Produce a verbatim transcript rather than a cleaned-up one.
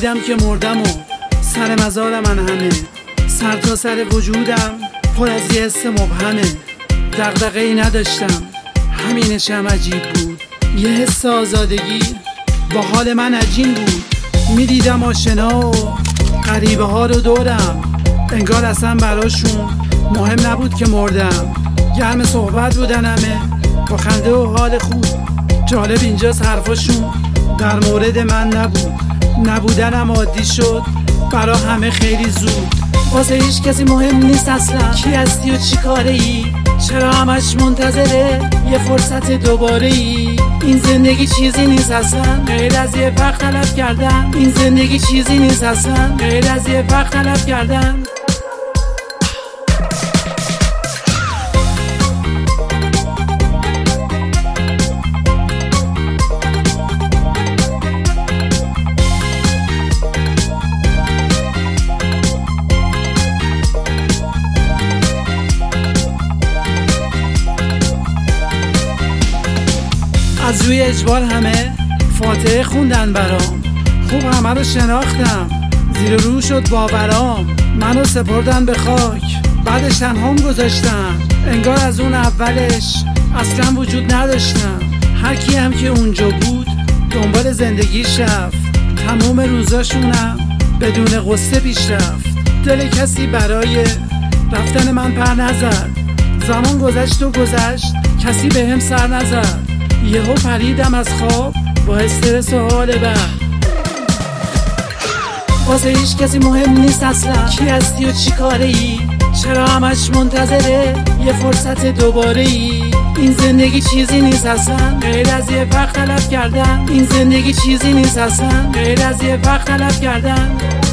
میدیدم که مردم و سر مزار من همه، سر تا سر وجودم پر از یه حس مبهمه. دغدغه ای نداشتم، همینشم عجیب بود، یه حس آزادگی با حال من عجین بود. میدیدم آشنا و غریبه ها رو دورم، انگار اصلا براشون مهم نبود که مردم. گرم صحبت بودن همه با خنده و حال خوب، جالب اینجاست حرفاشون در مورد من نبود. نبودنم عادی شد برا همه خیلی زود. واسه هیچ کسی مهم نیست اصلا کی هستی و چی کاره ای، چرا همش منتظره یه فرصت دوباره ای. این زندگی چیزی نیست اصلا غیر از یه وقت تلف کردن، این زندگی چیزی نیست اصلا غیر از یه وقت تلف کردن. از روی اجبار همه فاتحه خوندن برام، خوب همه رو شناختم، زیر رو شد باورام. منو سپردن به خاک، بعدش تنهام گذاشتن، انگار از اون اولش اصلا وجود نداشتم. هر کی هم که اونجا بود دنبال زندگیش رفت، تموم روزاشونم بدون قصه پیش رفت. دل کسی برای رفتن من پر نزد، زمان گذشت و گذشت کسی به هم سر نزد. یهو پریدم از خواب با استرس و حال بد. واسه هیچ کسی مهم نیست اصلا کی هستی و چی کاره ای، چرا همش منتظره یه فرصت دوباره ای. این زندگی چیزی نیست اصلا غیر از یه وقت تلف کردن، این زندگی چیزی نیست اصلا غیر از یه وقت تلف کردن.